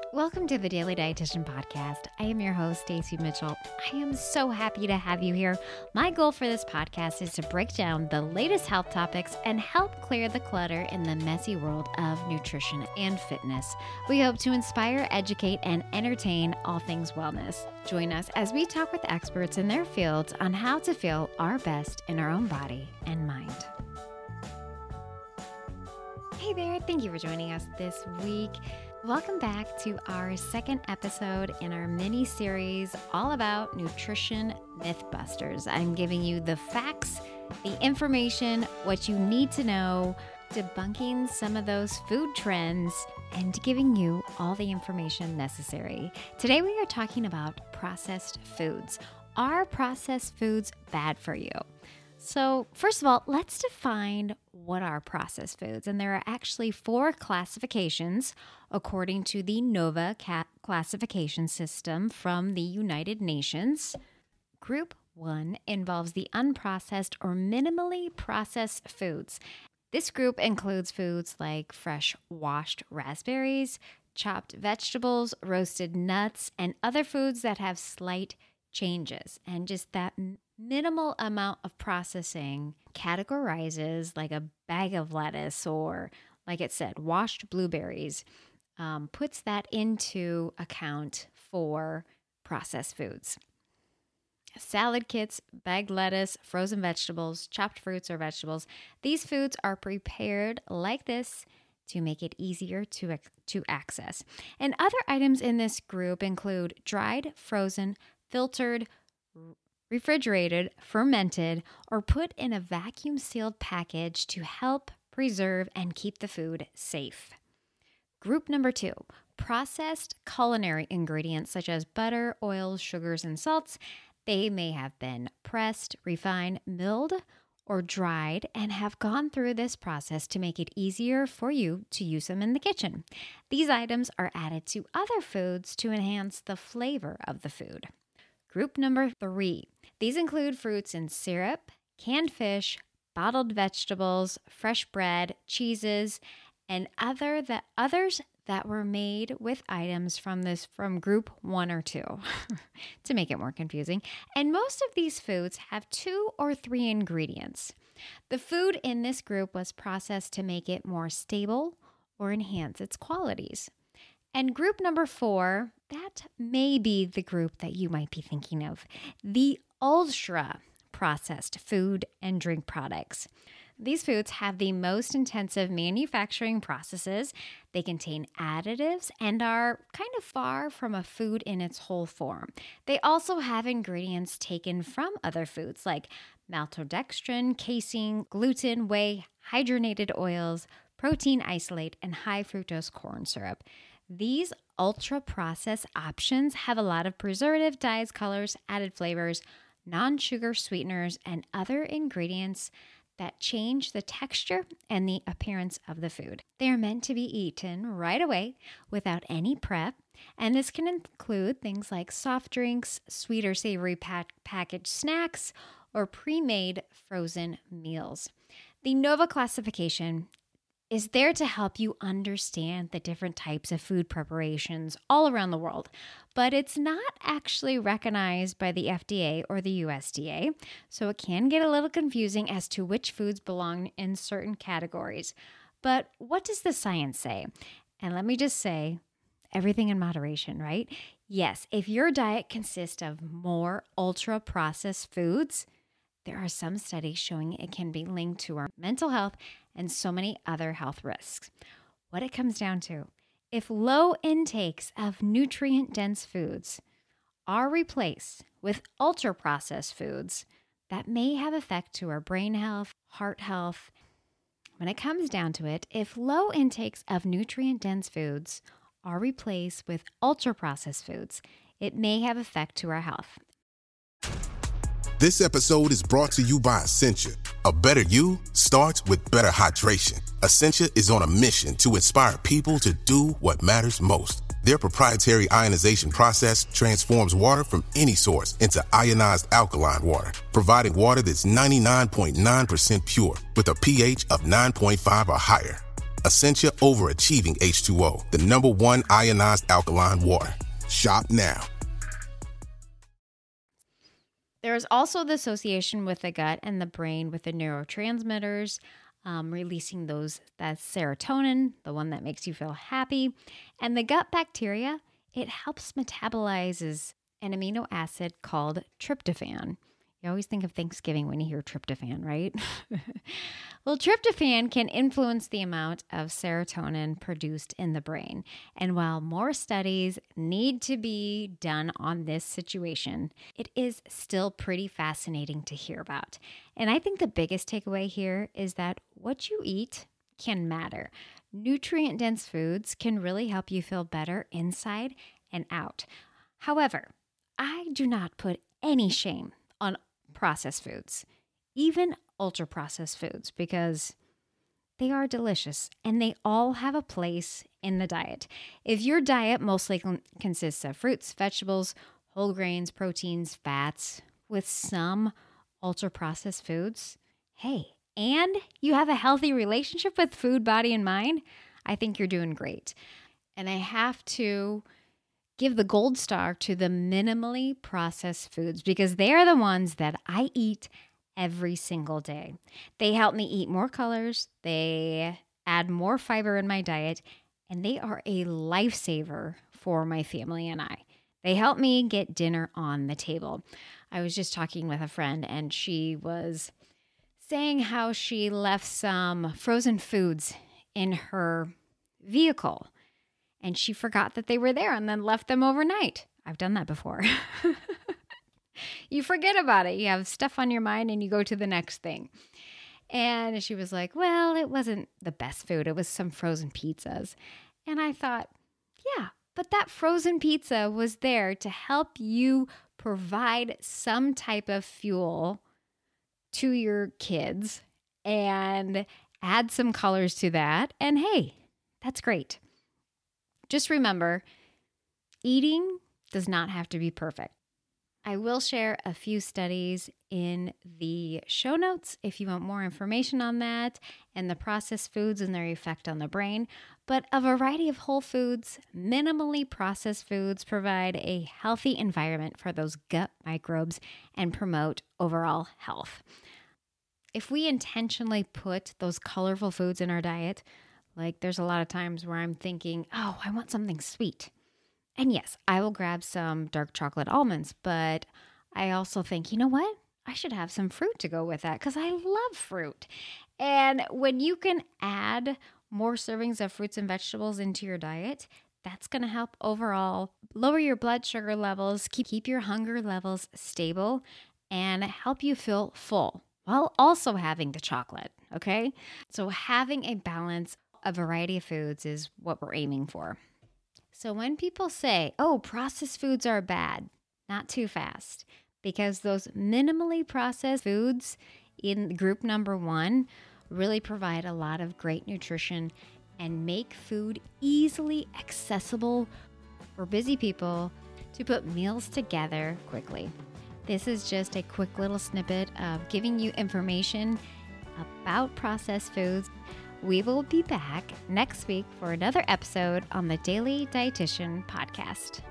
Welcome to the Daily Dietitian Podcast. I am your host, Stacey Mitchell. I am so happy to have you here. My goal for this podcast is to break down the latest health topics and help clear the clutter in the messy world of nutrition and fitness. We hope to inspire, educate, and entertain all things wellness. Join us as we talk with experts in their fields on how to feel our best in our own body and mind. Hey there, thank you for joining us this week. Welcome back to our second episode in our mini-series all about nutrition mythbusters. I'm giving you the facts, the information, what you need to know, debunking some of those food trends, and giving you all the information necessary. Today we are talking about processed foods. Are processed foods bad for you? So first of all, let's define what are processed foods. And there are actually 4 classifications according to the NOVA classification system from the United Nations. Group 1 involves the unprocessed or minimally processed foods. This group includes foods like fresh washed raspberries, chopped vegetables, roasted nuts, and other foods that have slight changes. And just that minimal amount of processing categorizes like a bag of lettuce or, like it said, washed blueberries, puts that into account for processed foods. Salad kits, bagged lettuce, frozen vegetables, chopped fruits or vegetables. These foods are prepared like this to make it easier to access. And other items in this group include dried, frozen, filtered, refrigerated, fermented, or put in a vacuum-sealed package to help preserve and keep the food safe. Group number 2, processed culinary ingredients such as butter, oils, sugars, and salts. They may have been pressed, refined, milled, or dried and have gone through this process to make it easier for you to use them in the kitchen. These items are added to other foods to enhance the flavor of the food. Group number 3. These include fruits in syrup, canned fish, bottled vegetables, fresh bread, cheeses, and others that were made with items from group 1 or 2 to make it more confusing. And most of these foods have 2 or 3 ingredients. The food in this group was processed to make it more stable or enhance its qualities. And group number 4, that may be the group that you might be thinking of, the ultra-processed food and drink products. These foods have the most intensive manufacturing processes. They contain additives and are kind of far from a food in its whole form. They also have ingredients taken from other foods like maltodextrin, casein, gluten, whey, hydrogenated oils, protein isolate, and high fructose corn syrup. These ultra-processed options have a lot of preservative, dyes, colors, added flavors, non-sugar sweeteners, and other ingredients that change the texture and the appearance of the food. They are meant to be eaten right away without any prep, and this can include things like soft drinks, sweet or savory packaged snacks, or pre-made frozen meals. The NOVA classification is there to help you understand the different types of food preparations all around the world, but it's not actually recognized by the FDA or the USDA, so it can get a little confusing as to which foods belong in certain categories. But what does the science say? And let me just say, everything in moderation, right? Yes, if your diet consists of more ultra-processed foods, there are some studies showing it can be linked to our mental health and so many other health risks. What it comes down to, if low intakes of nutrient-dense foods are replaced with ultra-processed foods, that may have effect to our brain health, heart health. When it comes down to it, if low intakes of nutrient-dense foods are replaced with ultra-processed foods, it may have effect to our health. This episode is brought to you by Essentia. A better you starts with better hydration. Essentia is on a mission to inspire people to do what matters most. Their proprietary ionization process transforms water from any source into ionized alkaline water, providing water that's 99.9% pure with a pH of 9.5 or higher. Essentia overachieving H2O, the #1 ionized alkaline water. Shop now. There is also the association with the gut and the brain with the neurotransmitters, releasing that's serotonin, the one that makes you feel happy. And the gut bacteria, it helps metabolizes an amino acid called tryptophan. You always think of Thanksgiving when you hear tryptophan, right? Well, tryptophan can influence the amount of serotonin produced in the brain. And while more studies need to be done on this situation, it is still pretty fascinating to hear about. And I think the biggest takeaway here is that what you eat can matter. Nutrient-dense foods can really help you feel better inside and out. However, I do not put any shame on processed foods, even ultra-processed foods, because they are delicious and they all have a place in the diet. If your diet mostly consists of fruits, vegetables, whole grains, proteins, fats, with some ultra-processed foods, hey, and you have a healthy relationship with food, body, and mind, I think you're doing great. And I have to give the gold star to the minimally processed foods because they are the ones that I eat every single day. They help me eat more colors, they add more fiber in my diet, and they are a lifesaver for my family and I. They help me get dinner on the table. I was just talking with a friend and she was saying how she left some frozen foods in her vehicle. And she forgot that they were there and then left them overnight. I've done that before. You forget about it. You have stuff on your mind and you go to the next thing. And she was like, well, it wasn't the best food. It was some frozen pizzas. And I thought, yeah, but that frozen pizza was there to help you provide some type of fuel to your kids and add some colors to that. And hey, that's great. Just remember, eating does not have to be perfect. I will share a few studies in the show notes if you want more information on that and the processed foods and their effect on the brain. But a variety of whole foods, minimally processed foods provide a healthy environment for those gut microbes and promote overall health. If we intentionally put those colorful foods in our diet, like there's a lot of times where I'm thinking, oh, I want something sweet. And yes, I will grab some dark chocolate almonds, but I also think, you know what? I should have some fruit to go with that because I love fruit. And when you can add more servings of fruits and vegetables into your diet, that's going to help overall lower your blood sugar levels, keep your hunger levels stable, and help you feel full while also having the chocolate, okay? So having a balance, a variety of foods is what we're aiming for. So when people say, oh, processed foods are bad, not too fast, because those minimally processed foods in group number 1 really provide a lot of great nutrition and make food easily accessible for busy people to put meals together quickly. This is just a quick little snippet of giving you information about processed foods. We will be back next week for another episode on the Daily Dietitian Podcast.